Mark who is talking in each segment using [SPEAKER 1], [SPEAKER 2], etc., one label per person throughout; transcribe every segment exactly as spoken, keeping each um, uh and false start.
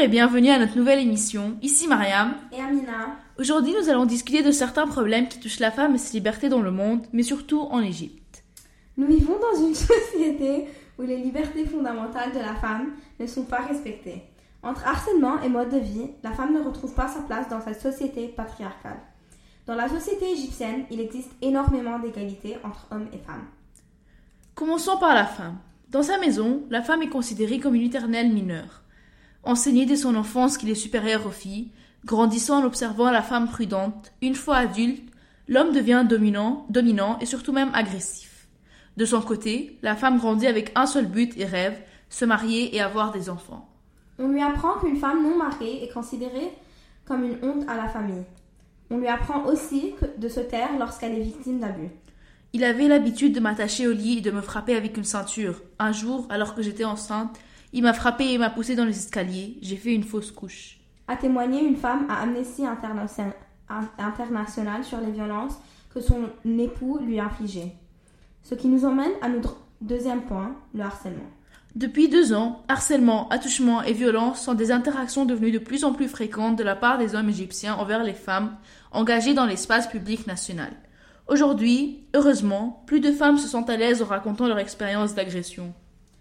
[SPEAKER 1] et bienvenue à notre nouvelle émission. Ici Mariam
[SPEAKER 2] et Amina.
[SPEAKER 1] Aujourd'hui, nous allons discuter de certains problèmes qui touchent la femme et ses libertés dans le monde, mais surtout en Égypte.
[SPEAKER 2] Nous vivons dans une société où les libertés fondamentales de la femme ne sont pas respectées. Entre harcèlement et mode de vie, la femme ne retrouve pas sa place dans cette société patriarcale. Dans la société égyptienne, il existe énormément d'égalité entre hommes et femmes.
[SPEAKER 1] Commençons par la femme. Dans sa maison, la femme est considérée comme une éternelle mineure. Enseignée dès son enfance qu'il est supérieur aux filles, grandissant en observant la femme prudente, une fois adulte, l'homme devient dominant, dominant et surtout même agressif. De son côté, la femme grandit avec un seul but et rêve, se marier et avoir des enfants.
[SPEAKER 2] On lui apprend qu'une femme non mariée est considérée comme une honte à la famille. On lui apprend aussi de se taire lorsqu'elle est victime d'abus.
[SPEAKER 1] Il avait l'habitude de m'attacher au lit et de me frapper avec une ceinture. Un jour, alors que j'étais enceinte, il m'a frappée et m'a poussée dans les escaliers. J'ai fait une fausse couche.
[SPEAKER 2] A témoigné une femme à Amnesty International, International sur les violences que son époux lui infligeait. Ce qui nous emmène à notre deuxième point, le harcèlement.
[SPEAKER 1] Depuis deux ans, harcèlement, attouchement et violence sont des interactions devenues de plus en plus fréquentes de la part des hommes égyptiens envers les femmes engagées dans l'espace public national. Aujourd'hui, heureusement, plus de femmes se sentent à l'aise en racontant leur expérience d'agression.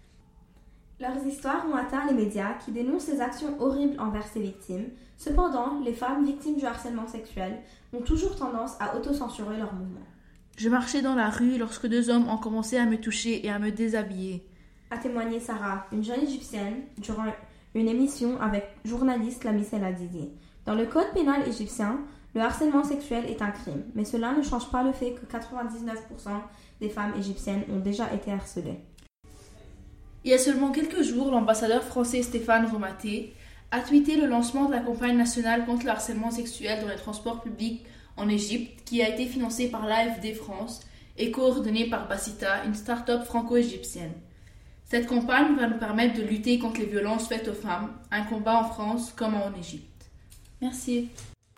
[SPEAKER 2] Leurs histoires ont atteint les médias qui dénoncent ces actions horribles envers ces victimes. Cependant, les femmes victimes du harcèlement sexuel ont toujours tendance à autocensurer leurs mouvements.
[SPEAKER 1] Je marchais dans la rue lorsque deux hommes ont commencé à me toucher et à me déshabiller.
[SPEAKER 2] A témoigné Sarah, une jeune égyptienne, durant une émission avec journaliste Lamissel Hadidi. Dans le code pénal égyptien, le harcèlement sexuel est un crime, mais cela ne change pas le fait que quatre-vingt-dix-neuf pour cent des femmes égyptiennes ont déjà été harcelées.
[SPEAKER 1] Il y a seulement quelques jours, l'ambassadeur français Stéphane Romaté a tweeté le lancement de la campagne nationale contre le harcèlement sexuel dans les transports publics en Égypte, qui a été financée par l'A F D France et coordonnée par Bassita, une start-up franco-égyptienne. Cette campagne va nous permettre de lutter contre les violences faites aux femmes, un combat en France comme en Égypte. Merci.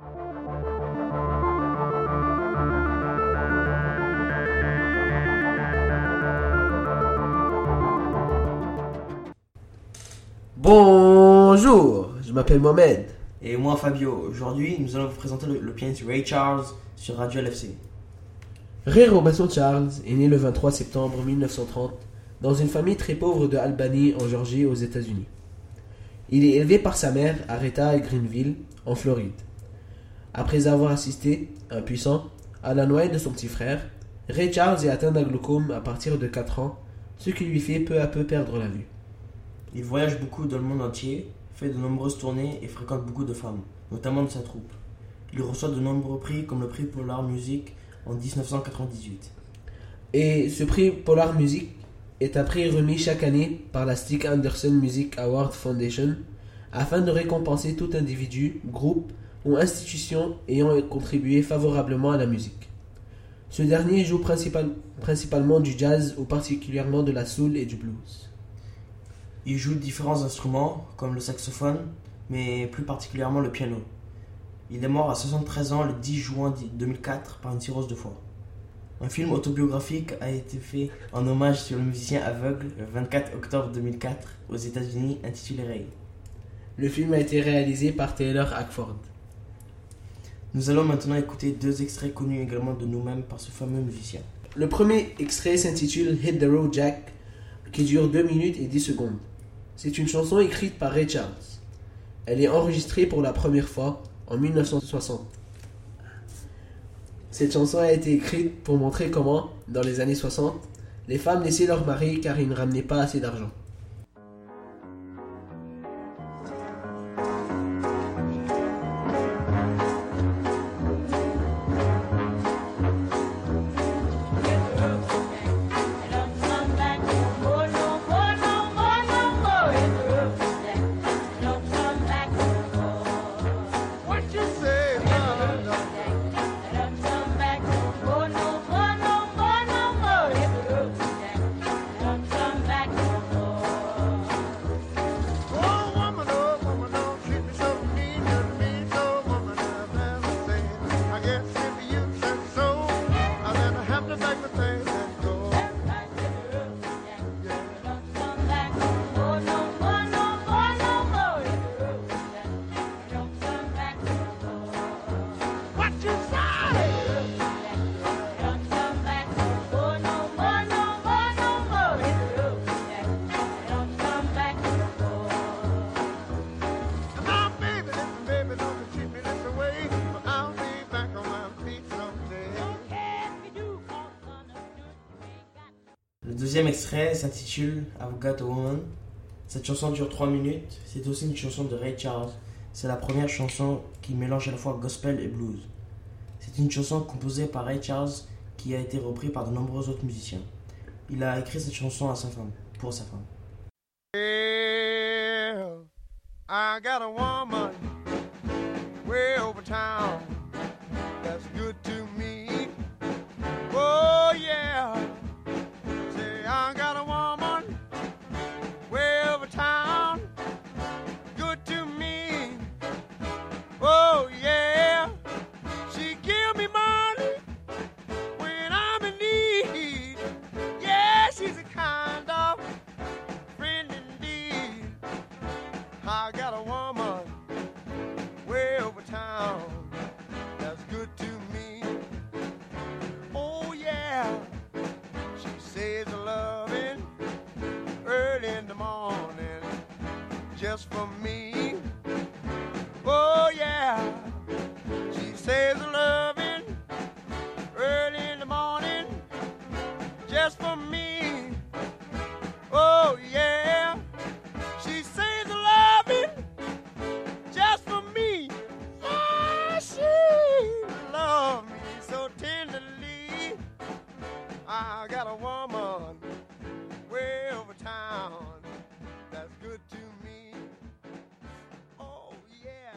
[SPEAKER 3] Bonjour, je m'appelle Mohamed.
[SPEAKER 4] Et moi Fabio. Aujourd'hui, nous allons vous présenter le, le pianiste Ray Charles sur Radio L F C.
[SPEAKER 3] Ray Robinson Charles est né le vingt-trois septembre mille neuf cent trente dans une famille très pauvre de Albany en Géorgie aux États-Unis. Il est élevé par sa mère à Reta et Greenville en Floride. Après avoir assisté, impuissant, à la noyade de son petit frère, Ray Charles est atteint d'un glaucome à partir de quatre ans, ce qui lui fait peu à peu perdre la vue.
[SPEAKER 4] Il voyage beaucoup dans le monde entier, fait de nombreuses tournées et fréquente beaucoup de femmes, notamment de sa troupe. Il reçoit de nombreux prix comme le prix Polar Music en dix-neuf cent quatre-vingt-dix-huit.
[SPEAKER 3] Et ce prix Polar Music est un prix remis chaque année par la Stick Anderson Music Award Foundation afin de récompenser tout individu, groupe ou institution ayant contribué favorablement à la musique. Ce dernier joue principal, principalement du jazz ou particulièrement de la soul et du blues.
[SPEAKER 4] Il joue différents instruments comme le saxophone, mais plus particulièrement le piano. Il est mort à soixante-treize ans le dix juin deux mille quatre par une cirrhose de foie. Un film autobiographique a été fait en hommage sur le musicien aveugle le vingt-quatre octobre deux mille quatre aux États-Unis intitulé Ray.
[SPEAKER 3] Le film a été réalisé par Taylor Hackford.
[SPEAKER 4] Nous allons maintenant écouter deux extraits connus également de nous-mêmes par ce fameux musicien.
[SPEAKER 3] Le premier extrait s'intitule Hit the Road Jack, qui dure deux minutes et dix secondes. C'est une chanson écrite par Ray Charles. Elle est enregistrée pour la première fois en mille neuf cent soixante. Cette chanson a été écrite pour montrer comment, dans les années soixante, les femmes laissaient leur mari car ils ne ramenaient pas assez d'argent.
[SPEAKER 4] Le deuxième extrait s'intitule I've Got a Woman. Cette chanson dure trois minutes. C'est aussi une chanson de Ray Charles. C'est la première chanson qui mélange à la fois gospel et blues. C'est une chanson composée par Ray Charles qui a été reprise par de nombreux autres musiciens. Il a écrit cette chanson à sa femme, pour sa femme.
[SPEAKER 5] Well, I got a woman way over town that's good to me. Oh yeah, say I got a woman way over town, good to me. Oh yeah, she give me money when I'm in need. Yeah, she's a kind of friend indeed. I got a woman way over town that's good to me. Oh yeah, she says a loving early in the morning just for me. Oh yeah, she says a loving early in the morning just for me. Oh yeah, she says a loving just for me. Yeah, she loves me so tenderly. I got a woman way over town that's good to me. Oh yeah.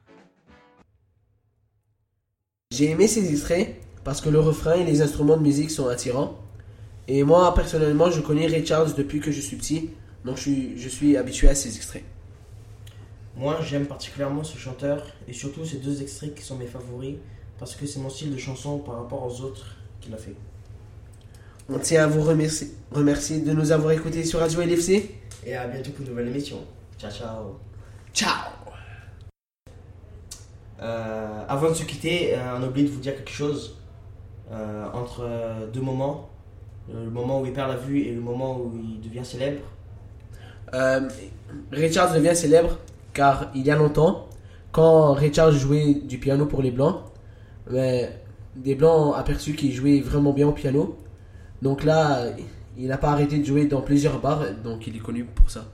[SPEAKER 3] J'ai aimé ces extraits parce que le refrain et les instruments de musique sont attirants. Et moi, personnellement, je connais Ray Charles depuis que je suis petit, donc je suis, je suis habitué à ces extraits.
[SPEAKER 4] Moi, j'aime particulièrement ce chanteur et surtout ces deux extraits qui sont mes favoris parce que c'est mon style de chanson par rapport aux autres qu'il a fait.
[SPEAKER 3] On tient à vous remercier, remercier de nous avoir écoutés sur Radio L F C.
[SPEAKER 4] Et à bientôt pour une nouvelle émission. Ciao, ciao.
[SPEAKER 3] Ciao!
[SPEAKER 4] Euh, avant de se quitter, euh, on a oublié de vous dire quelque chose. Euh, entre euh, deux moments, le moment où il perd la vue et le moment où il devient célèbre.
[SPEAKER 3] Euh, Ray Charles devient célèbre car il y a longtemps, quand Ray Charles jouait du piano pour les Blancs, mais des Blancs ont aperçu qu'il jouait vraiment bien au piano. Donc là, il n'a pas arrêté de jouer dans plusieurs bars, donc il est connu pour ça.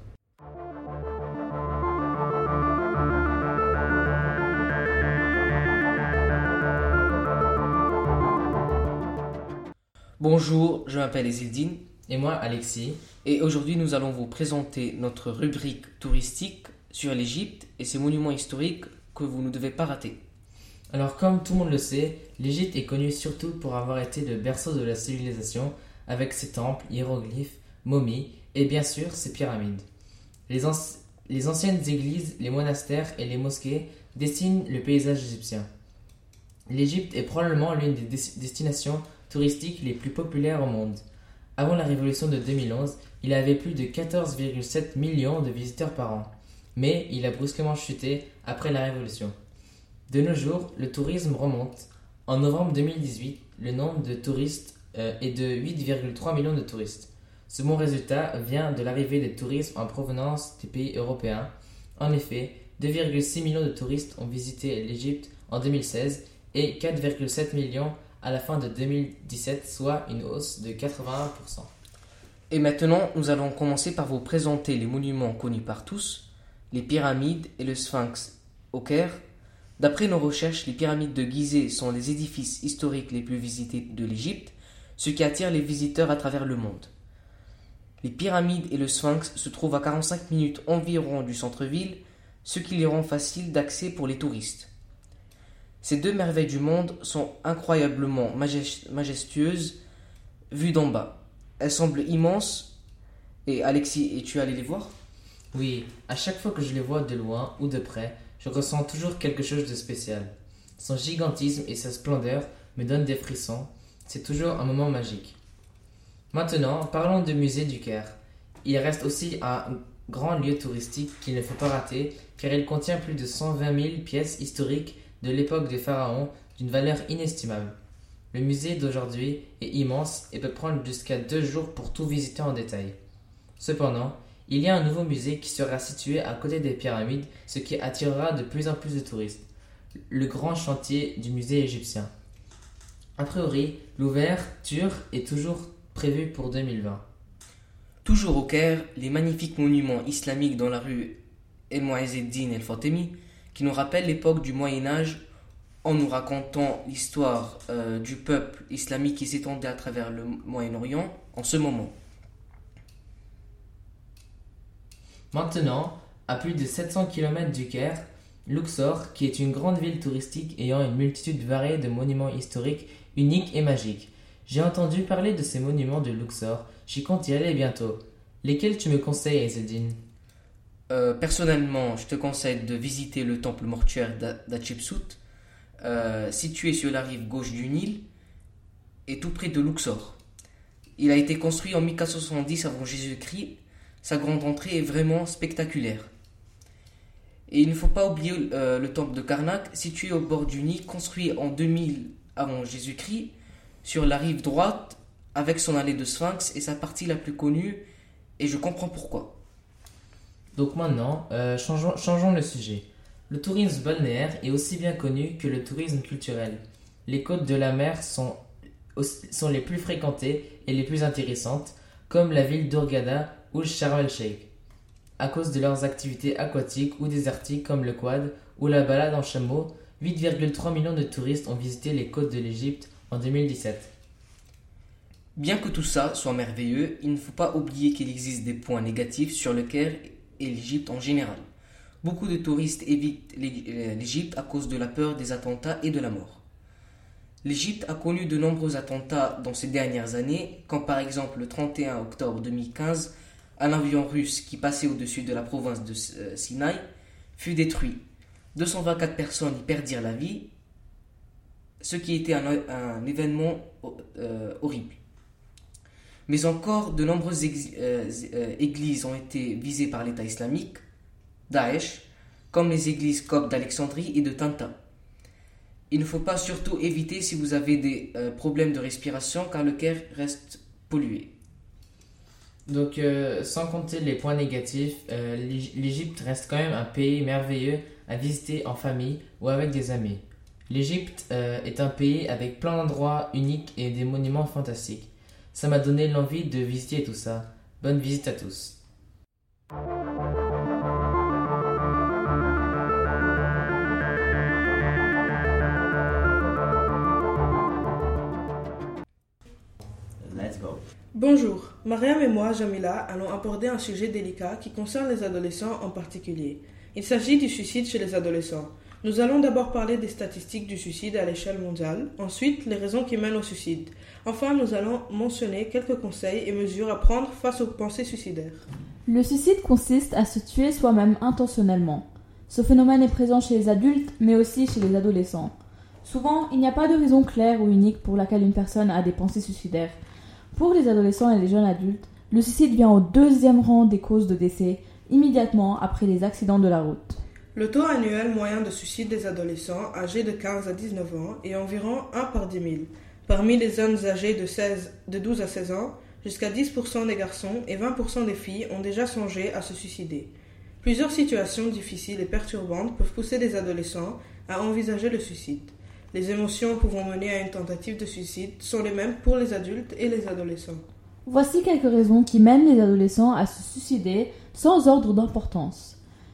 [SPEAKER 6] Bonjour, je m'appelle Ezildine. Et moi, Alexis. Et aujourd'hui, nous allons vous présenter notre rubrique touristique sur l'Égypte et ses monuments historiques que vous ne devez pas rater.
[SPEAKER 7] Alors, comme tout le monde le sait, l'Égypte est connue surtout pour avoir été le berceau de la civilisation avec ses temples, hiéroglyphes, momies et bien sûr ses pyramides. Les, anci- les anciennes églises, les monastères et les mosquées dessinent le paysage égyptien. L'Égypte est probablement l'une des des- destinations touristiques les plus populaires au monde. Avant la révolution de deux mille onze, il avait plus de quatorze virgule sept millions de visiteurs par an. Mais il a brusquement chuté après la révolution. De nos jours, le tourisme remonte. En novembre deux mille dix-huit, le nombre de touristes euh, est de huit virgule trois millions de touristes. Ce bon résultat vient de l'arrivée des touristes en provenance des pays européens. En effet, deux virgule six millions de touristes ont visité l'Égypte en deux mille seize et quatre virgule sept millions à la fin de deux mille dix-sept, soit une hausse de quatre-vingt-un pour cent.
[SPEAKER 6] Et maintenant, nous allons commencer par vous présenter les monuments connus par tous, les pyramides et le Sphinx au Caire. D'après nos recherches, les pyramides de Gizeh sont les édifices historiques les plus visités de l'Égypte, ce qui attire les visiteurs à travers le monde. Les pyramides et le Sphinx se trouvent à quarante-cinq minutes environ du centre-ville, ce qui les rend faciles d'accès pour les touristes. Ces deux merveilles du monde sont incroyablement majest- majestueuses vues d'en bas. Elles semblent immenses. Et Alexis, es-tu allé les voir ?
[SPEAKER 7] Oui, à chaque fois que je les vois de loin ou de près, je ressens toujours quelque chose de spécial. Son gigantisme et sa splendeur me donnent des frissons. C'est toujours un moment magique. Maintenant, parlons du musée du Caire. Il reste aussi un grand lieu touristique qu'il ne faut pas rater car il contient plus de cent vingt mille pièces historiques de l'époque des pharaons d'une valeur inestimable. Le musée d'aujourd'hui est immense et peut prendre jusqu'à deux jours pour tout visiter en détail. Cependant, il y a un nouveau musée qui sera situé à côté des pyramides, ce qui attirera de plus en plus de touristes. Le grand chantier du musée égyptien. A priori, l'ouverture est toujours prévue pour deux mille vingt.
[SPEAKER 6] Toujours au Caire, les magnifiques monuments islamiques dans la rue El Mouazzedine El Fatemi qui nous rappellent l'époque du Moyen-Âge en nous racontant l'histoire euh, du peuple islamique qui s'étendait à travers le Moyen-Orient en ce moment.
[SPEAKER 7] Maintenant, à plus de sept cents kilomètres du Caire, Luxor, qui est une grande ville touristique ayant une multitude variée de monuments historiques uniques et magiques. J'ai entendu parler de ces monuments de Luxor, j'y compte y aller bientôt. Lesquels tu me conseilles, Ezzedine?
[SPEAKER 6] Euh, personnellement, je te conseille de visiter le temple mortuaire d'Hatchepsout, euh, situé sur la rive gauche du Nil et tout près de Luxor. Il a été construit en mille quatre cent soixante-dix avant Jésus-Christ. Sa grande entrée est vraiment spectaculaire. Et il ne faut pas oublier euh, le temple de Karnak, situé au bord du Nil, construit en deux mille avant Jésus-Christ, sur la rive droite, avec son allée de Sphinx et sa partie la plus connue, et je comprends pourquoi.
[SPEAKER 7] Donc maintenant, euh, changeons, changeons le sujet. Le tourisme balnéaire est aussi bien connu que le tourisme culturel. Les côtes de la mer sont, aussi, sont les plus fréquentées et les plus intéressantes, comme la ville d'Hurghada ou Sharm el-Sheikh, à cause de leurs activités aquatiques ou désertiques comme le quad ou la balade en chameau. huit virgule trois millions de touristes ont visité les côtes de l'Égypte en deux mille dix-sept.
[SPEAKER 6] Bien que tout ça soit merveilleux, il ne faut pas oublier qu'il existe des points négatifs sur le Caire et l'Égypte en général. Beaucoup de touristes évitent l'Égypte à cause de la peur des attentats et de la mort. L'Égypte a connu de nombreux attentats dans ces dernières années, comme par exemple le trente et un octobre deux mille quinze, un avion russe qui passait au-dessus de la province de Sinaï fut détruit. deux cent vingt-quatre personnes y perdirent la vie, ce qui était un, un événement euh, horrible. Mais encore, de nombreuses ex- euh, euh, églises ont été visées par l'État islamique, Daesh, comme les églises coptes d'Alexandrie et de Tanta. Il ne faut pas surtout éviter si vous avez des euh, problèmes de respiration, car le Caire reste pollué.
[SPEAKER 7] Donc, euh, sans compter les points négatifs, euh, l'Égypte reste quand même un pays merveilleux à visiter en famille ou avec des amis. L'Égypte euh, est un pays avec plein d'endroits uniques et des monuments fantastiques. Ça m'a donné l'envie de visiter tout ça. Bonne visite à tous.
[SPEAKER 4] Let's go.
[SPEAKER 8] Bonjour, Mariam et moi, Jamila, allons aborder un sujet délicat qui concerne les adolescents en particulier. Il s'agit du suicide chez les adolescents. Nous allons d'abord parler des statistiques du suicide à l'échelle mondiale, ensuite les raisons qui mènent au suicide. Enfin, nous allons mentionner quelques conseils et mesures à prendre face aux pensées suicidaires.
[SPEAKER 9] Le suicide consiste à se tuer soi-même intentionnellement. Ce phénomène est présent chez les adultes, mais aussi chez les adolescents. Souvent, il n'y a pas de raison claire ou unique pour laquelle une personne a des pensées suicidaires. Pour les adolescents et les jeunes adultes, le suicide vient au deuxième rang des causes de décès, immédiatement après les accidents de la route.
[SPEAKER 8] Le taux annuel moyen de suicide des adolescents âgés de quinze à dix-neuf ans est environ un par dix mille. Parmi les jeunes âgés de, seize, de douze à seize ans, jusqu'à dix pour cent des garçons et vingt pour cent des filles ont déjà songé à se suicider. Plusieurs situations difficiles et perturbantes peuvent pousser les adolescents à envisager le suicide. Les émotions pouvant mener à une tentative de suicide sont les mêmes pour les adultes et les adolescents.
[SPEAKER 9] Voici quelques raisons qui mènent les adolescents à se suicider sans ordre d'importance.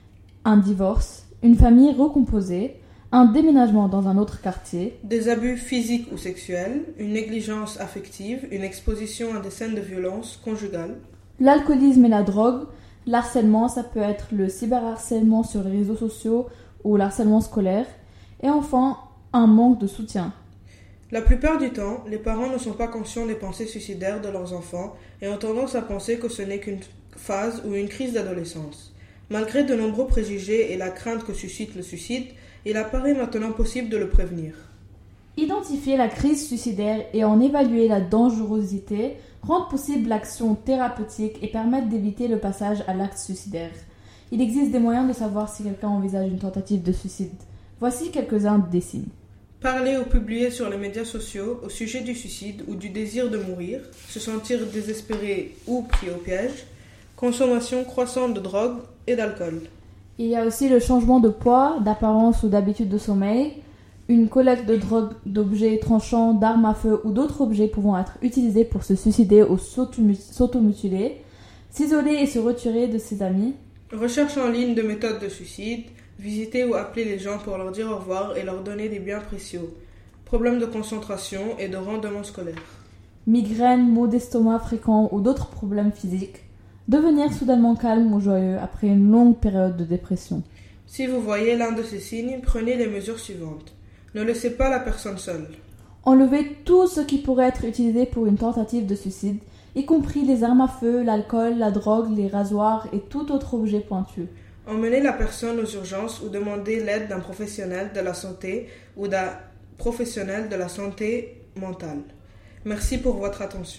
[SPEAKER 9] Un divorce, une famille recomposée, un déménagement dans un autre quartier,
[SPEAKER 8] des abus physiques ou sexuels, une négligence affective, une exposition à des scènes de violence conjugale,
[SPEAKER 9] l'alcoolisme et la drogue, l'harcèlement, ça peut être le cyberharcèlement sur les réseaux sociaux ou l'harcèlement scolaire, et enfin, un manque de soutien.
[SPEAKER 8] La plupart du temps, les parents ne sont pas conscients des pensées suicidaires de leurs enfants et ont tendance à penser que ce n'est qu'une phase ou une crise d'adolescence. Malgré de nombreux préjugés et la crainte que suscite le suicide, il apparaît maintenant possible de le prévenir.
[SPEAKER 9] Identifier la crise suicidaire et en évaluer la dangerosité rendent possible l'action thérapeutique et permettent d'éviter le passage à l'acte suicidaire. Il existe des moyens de savoir si quelqu'un envisage une tentative de suicide. Voici quelques-uns des signes.
[SPEAKER 8] Parler ou publier sur les médias sociaux au sujet du suicide ou du désir de mourir, se sentir désespéré ou pris au piège, consommation croissante de drogue et d'alcool.
[SPEAKER 9] Il y a aussi le changement de poids, d'apparence ou d'habitude de sommeil, une collecte de drogue, d'objets tranchants, d'armes à feu ou d'autres objets pouvant être utilisés pour se suicider ou s'automutiler, s'isoler et se retirer de ses amis.
[SPEAKER 8] Recherche en ligne de méthodes de suicide, visiter ou appeler les gens pour leur dire au revoir et leur donner des biens précieux. Problèmes de concentration et de rendement scolaire.
[SPEAKER 9] Migraines, maux d'estomac fréquents ou d'autres problèmes physiques. Devenir soudainement calme ou joyeux après une longue période de dépression.
[SPEAKER 8] Si vous voyez l'un de ces signes, prenez les mesures suivantes. Ne laissez pas la personne seule.
[SPEAKER 9] Enlevez tout ce qui pourrait être utilisé pour une tentative de suicide, y compris les armes à feu, l'alcool, la drogue, les rasoirs et tout autre objet pointu.
[SPEAKER 8] Emmenez la personne aux urgences ou demandez l'aide d'un professionnel de la santé ou d'un professionnel de la santé mentale. Merci pour votre attention.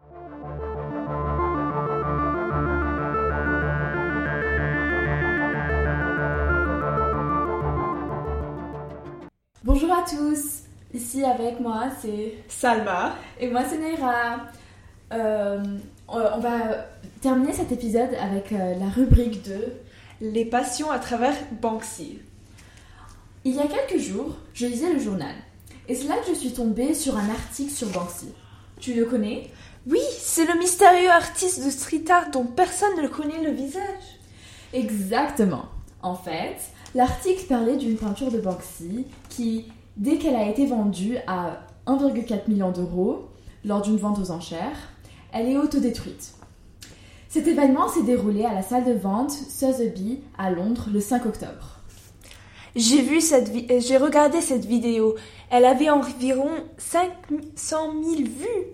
[SPEAKER 9] Bonjour à tous, ici avec moi c'est
[SPEAKER 10] Salma
[SPEAKER 9] et moi c'est Neira. Euh, on va terminer cet épisode avec euh, la rubrique de
[SPEAKER 10] Les passions à travers Banksy.
[SPEAKER 9] Il y a quelques jours, je lisais le journal et c'est là que je suis tombée sur un article sur Banksy. Tu le connais ?
[SPEAKER 10] Oui, c'est le mystérieux artiste de street art dont personne ne connaît le visage.
[SPEAKER 9] Exactement. En fait, l'article parlait d'une peinture de Banksy qui, dès qu'elle a été vendue à un virgule quatre million d'euros lors d'une vente aux enchères, elle est autodétruite. Cet événement s'est déroulé à la salle de vente Sotheby's à Londres le cinq octobre.
[SPEAKER 10] J'ai vu cette vi- j'ai regardé cette vidéo. Elle avait environ cinq cent mille vues.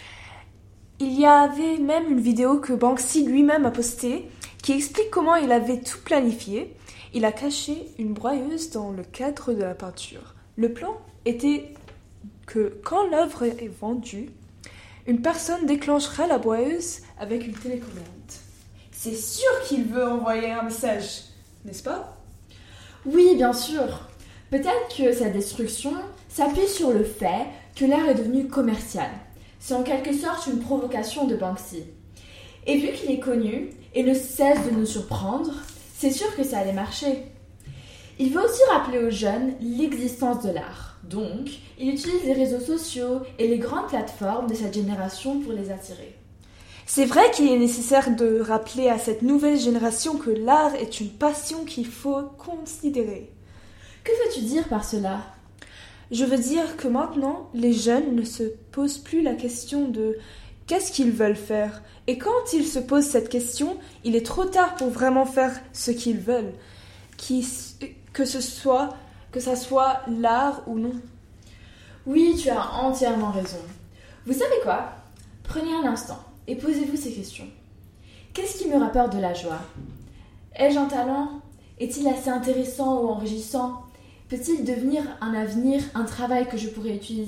[SPEAKER 10] Il y avait même une vidéo que Banksy lui-même a postée qui explique comment il avait tout planifié. Il a caché une broyeuse dans le cadre de la peinture. Le plan était que quand l'œuvre est vendue, une personne déclenchera la broyeuse avec une télécommande. C'est sûr qu'il veut envoyer un message, n'est-ce pas ?
[SPEAKER 9] Oui, bien sûr. Peut-être que sa destruction s'appuie sur le fait que l'art est devenu commercial. C'est en quelque sorte une provocation de Banksy. Et vu qu'il est connu et ne cesse de nous surprendre, c'est sûr que ça allait marcher. Il veut aussi rappeler aux jeunes l'existence de l'art. Donc, il utilise les réseaux sociaux et les grandes plateformes de cette génération pour les attirer.
[SPEAKER 10] C'est vrai qu'il est nécessaire de rappeler à cette nouvelle génération que l'art est une passion qu'il faut considérer.
[SPEAKER 9] Que veux-tu dire par cela ?
[SPEAKER 10] Je veux dire que maintenant, les jeunes ne se posent plus la question de qu'est-ce qu'ils veulent faire. Et quand ils se posent cette question, il est trop tard pour vraiment faire ce qu'ils veulent, qui, que ce soit, que ça soit l'art ou non.
[SPEAKER 9] Oui, tu as entièrement raison. Vous savez quoi ? Prenez un instant et posez-vous ces questions. Qu'est-ce qui me rapporte de la joie ? Ai-je un talent ? Est-il assez intéressant ou enrichissant ? Peut-il devenir un avenir, un travail que je pourrais utiliser ?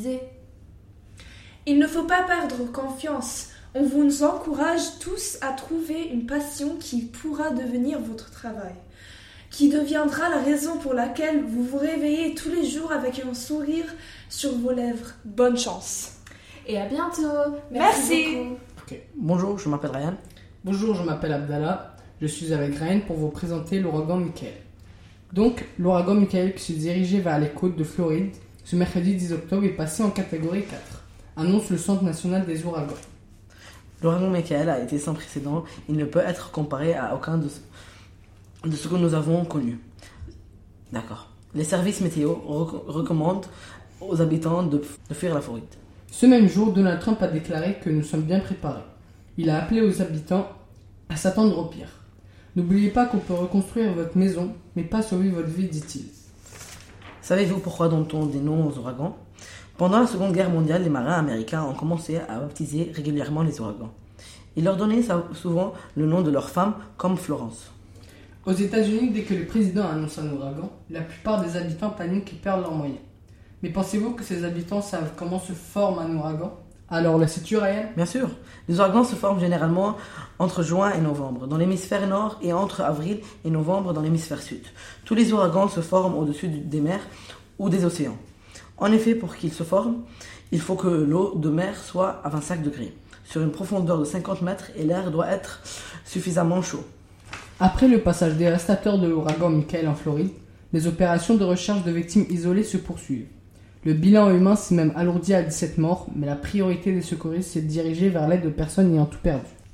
[SPEAKER 10] Il ne faut pas perdre confiance. On vous encourage tous à trouver une passion qui pourra devenir votre travail, qui deviendra la raison pour laquelle vous vous réveillez tous les jours avec un sourire sur vos lèvres. Bonne chance.
[SPEAKER 9] Et à bientôt.
[SPEAKER 10] Merci.
[SPEAKER 9] Merci beaucoup.
[SPEAKER 6] Okay. Bonjour, je m'appelle Ryan.
[SPEAKER 11] Bonjour, je m'appelle Abdallah. Je suis avec Ryan pour vous présenter l'ouragan Michael. Donc, l'ouragan Michael qui se dirigeait vers les côtes de Floride ce mercredi dix octobre est passé en catégorie quatre, annonce le Centre national des ouragans.
[SPEAKER 4] L'ouragan Michael a été sans précédent. Il ne peut être comparé à aucun de ce, de ce que nous avons connu. D'accord. Les services météo rec- recommandent aux habitants de, de fuir la Floride.
[SPEAKER 11] Ce même jour, Donald Trump a déclaré que nous sommes bien préparés. Il a appelé aux habitants à s'attendre au pire. N'oubliez pas qu'on peut reconstruire votre maison, mais pas sauver votre vie, dit-il.
[SPEAKER 4] Savez-vous pourquoi donne-t-on des noms aux ouragans ? Pendant la Seconde Guerre mondiale, les marins américains ont commencé à baptiser régulièrement les ouragans. Ils leur donnaient souvent le nom de leur femme, comme Florence.
[SPEAKER 11] Aux États-Unis, dès que le président annonce un ouragan, la plupart des habitants paniquent et perdent leurs moyens. Mais pensez-vous que ces habitants savent comment se forme un ouragan ? Alors, le sais-tu, Ryan ?
[SPEAKER 4] Bien sûr. Les ouragans se forment généralement entre juin et novembre dans l'hémisphère nord et entre avril et novembre dans l'hémisphère sud. Tous les ouragans se forment au-dessus des mers ou des océans. En effet, pour qu'ils se forment, il faut que l'eau de mer soit à vingt-cinq degrés, sur une profondeur de cinquante mètres, et l'air doit être suffisamment chaud.
[SPEAKER 11] Après le passage dévastateur de l'ouragan Michael en Floride, les opérations de recherche de victimes isolées se poursuivent. Le bilan humain s'est même alourdi à dix-sept morts, mais la priorité des secouristes s'est dirigée vers l'aide de personnes ayant tout perdu.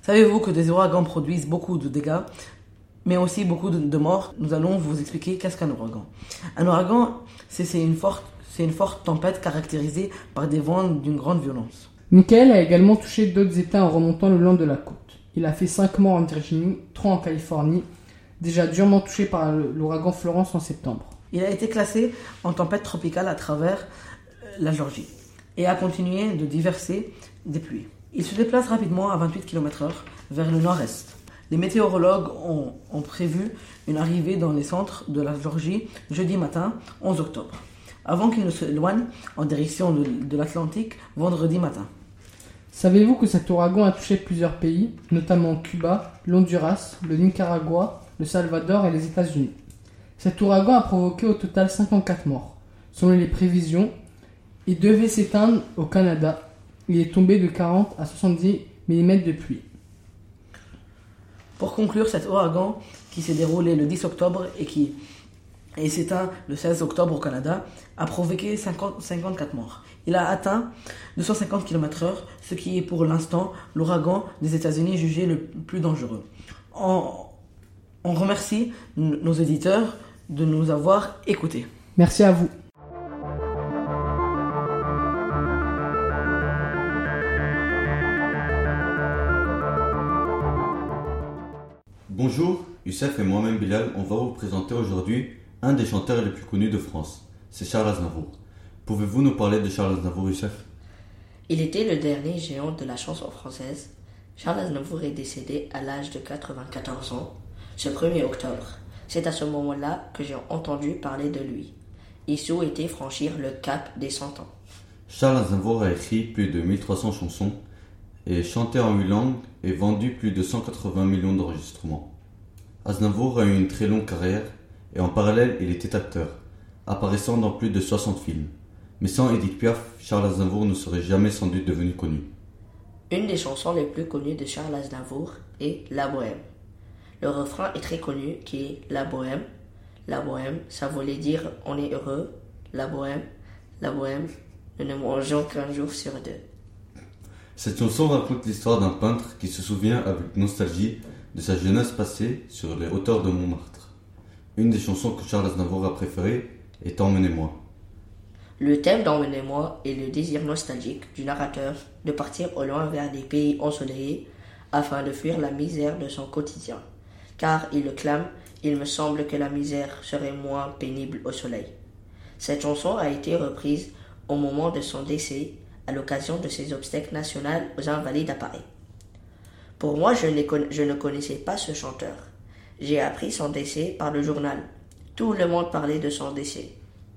[SPEAKER 12] Savez-vous que des ouragans produisent beaucoup de dégâts, mais aussi beaucoup de, de morts? Nous allons vous expliquer qu'est-ce qu'un ouragan. Un ouragan, c'est, c'est, une forte, c'est une forte tempête caractérisée par des vents d'une grande violence.
[SPEAKER 11] Michael a également touché d'autres États en remontant le long de la côte. Il a fait cinq morts en Virginie, trois en Californie, déjà durement touché par l'ouragan Florence en septembre.
[SPEAKER 12] Il a été classé en tempête tropicale à travers la Géorgie et a continué de déverser des pluies. Il se déplace rapidement à vingt-huit kilomètres heure vers le nord-est. Les météorologues ont, ont prévu une arrivée dans les centres de la Géorgie jeudi matin, onze octobre, avant qu'il ne s'éloigne en direction de, de l'Atlantique vendredi matin.
[SPEAKER 11] Savez-vous que cet ouragan a touché plusieurs pays, notamment Cuba, l'Honduras, le Nicaragua, le Salvador et les États-Unis? Cet ouragan a provoqué au total cinquante-quatre morts. Selon les prévisions, il devait s'éteindre au Canada. Il est tombé de quarante à soixante-dix millimètres de pluie.
[SPEAKER 12] Pour conclure, cet ouragan qui s'est déroulé le dix octobre et qui et s'éteint le seize octobre au Canada a provoqué cinquante, cinquante-quatre morts. Il a atteint deux cent cinquante kilomètres heure, ce qui est pour l'instant l'ouragan des États-Unis jugé le plus dangereux. On, on remercie n- nos éditeurs de nous avoir écoutés.
[SPEAKER 11] Merci à vous.
[SPEAKER 13] Bonjour, Youssef et moi-même Bilal, on va vous présenter aujourd'hui un des chanteurs les plus connus de France. C'est Charles Aznavour. Pouvez-vous nous parler de Charles Aznavour, Youssef?
[SPEAKER 14] Il était le dernier géant de la chanson française. Charles Aznavour est décédé à l'âge de quatre-vingt-quatorze ans, ce premier octobre. C'est à ce moment-là que j'ai entendu parler de lui. Il souhaitait franchir le cap des cent ans.
[SPEAKER 13] Charles Aznavour a écrit plus de mille trois cents chansons et chanté en huit langues et vendu plus de cent quatre-vingts millions d'enregistrements. Aznavour a eu une très longue carrière et en parallèle il était acteur, apparaissant dans plus de soixante films. Mais sans Edith Piaf, Charles Aznavour ne serait jamais sans doute devenu connu.
[SPEAKER 14] Une des chansons les plus connues de Charles Aznavour est La Bohème. Le refrain est très connu qui est La Bohème. La Bohème, ça voulait dire on est heureux. La Bohème, la Bohème, nous ne mangeons qu'un jour sur deux.
[SPEAKER 13] Cette chanson raconte l'histoire d'un peintre qui se souvient avec nostalgie de sa jeunesse passée sur les hauteurs de Montmartre. Une des chansons que Charles Aznavour a préférées est Emmenez-moi.
[SPEAKER 14] Le thème d'Emmenez-moi est le désir nostalgique du narrateur de partir au loin vers des pays ensoleillés afin de fuir la misère de son quotidien. Car, il le clame, il me semble que la misère serait moins pénible au soleil. Cette chanson a été reprise au moment de son décès à l'occasion de ses obsèques nationales aux Invalides à Paris. Pour moi, je, je ne connaissais pas ce chanteur. J'ai appris son décès par le journal. Tout le monde parlait de son décès.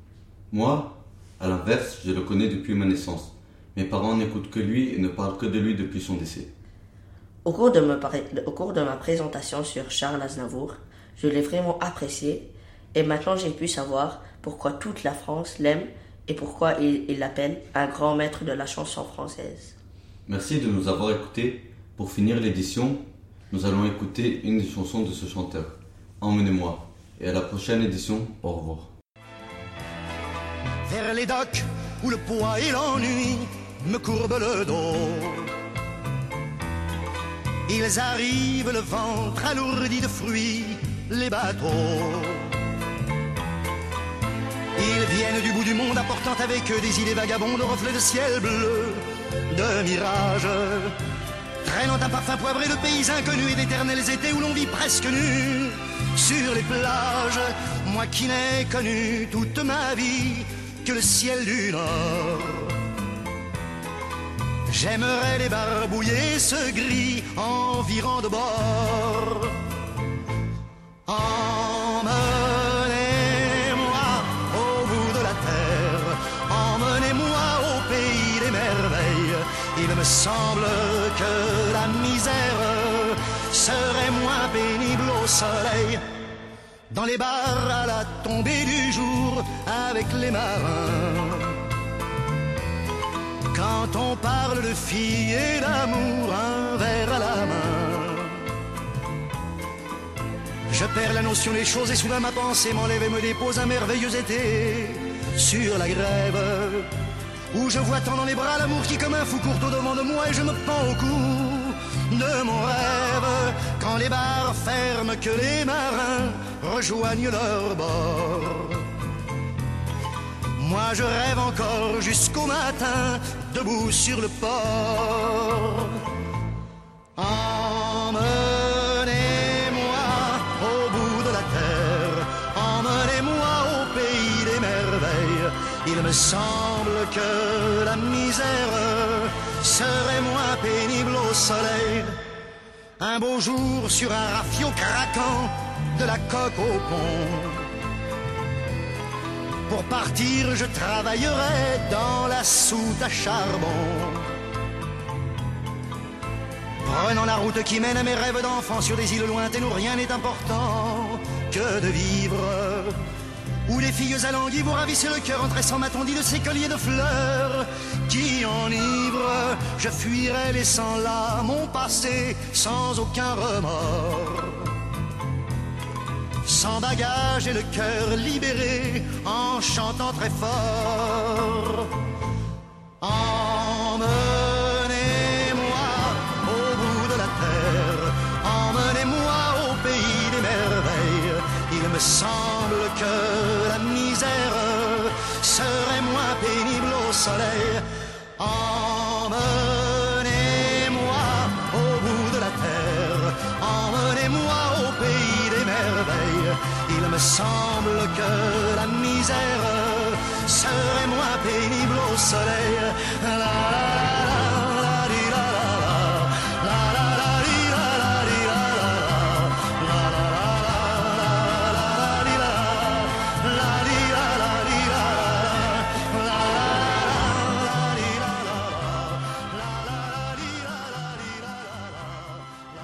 [SPEAKER 13] Moi, à l'inverse, je le connais depuis ma naissance. Mes parents n'écoutent que lui et ne parlent que de lui depuis son décès.
[SPEAKER 14] Au cours de, me, au cours de ma présentation sur Charles Aznavour, je l'ai vraiment apprécié et maintenant j'ai pu savoir pourquoi toute la France l'aime et pourquoi il, il l'appelle un grand maître de la chanson française.
[SPEAKER 13] Merci de nous avoir écoutés. Pour finir l'édition, nous allons écouter une des chansons de ce chanteur, Emmenez-moi. Et à la prochaine édition, au revoir.
[SPEAKER 15] Vers les docks où le poids et l'ennui me courbent le dos. Ils arrivent le ventre alourdi de fruits, les bateaux. Ils viennent du bout du monde apportant avec eux des idées vagabondes, reflets de ciel bleu, de mirages. Traînant un parfum poivré de pays inconnus et d'éternels étés où l'on vit presque nu sur les plages. Moi qui n'ai connu toute ma vie que le ciel du Nord. J'aimerais les barbouiller ce gris environ de bord. Emmenez-moi au bout de la terre, emmenez-moi au pays des merveilles. Il me semble que la misère serait moins pénible au soleil. Dans les bars à la tombée du jour avec les marins. Quand on parle de filles et d'amour, un verre à la main. Je perds la notion des choses et soudain ma pensée m'enlève et me dépose un merveilleux été sur la grève. Où je vois tant dans les bras l'amour qui comme un fou court au devant de moi et je me pends au cou de mon rêve. Quand les bars ferment, que les marins rejoignent leur bord. Moi je rêve encore jusqu'au matin, debout sur le port. Emmenez-moi au bout de la terre, emmenez-moi au pays des merveilles. Il me semble que la misère serait moins pénible au soleil. Un beau jour sur un rafio craquant, de la coque au pont. Pour partir, je travaillerai dans la soute à charbon. Prenant la route qui mène à mes rêves d'enfant sur des îles lointaines où rien n'est important que de vivre. Où les filles alanguies vous ravissent le cœur en tressant ma tondie de ces colliers de fleurs qui enivrent. Je fuirai laissant là mon passé sans aucun remords. Sans bagage et le cœur libéré, en chantant très fort. Emmenez-moi au bout de la terre, emmenez-moi au pays des merveilles. Il me semble que la misère serait moins pénible au soleil. Emmenez-moi au bout de la terre, emmenez-moi au pays des merveilles. Il me semble que la misère serait moins pénible au soleil. La, la, la.